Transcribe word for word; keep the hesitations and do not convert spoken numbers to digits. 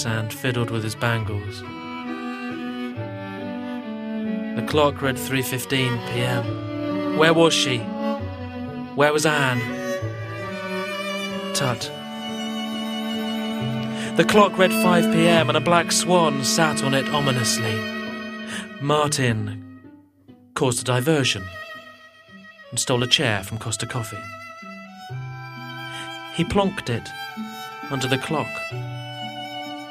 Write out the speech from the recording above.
dance and fiddled with his bangles. The clock read three fifteen p.m. Where was she? Where was Anne? Tut. The clock read five p.m. and a black swan sat on it ominously. Martin caused a diversion and stole a chair from Costa Coffee. He plonked it under the clock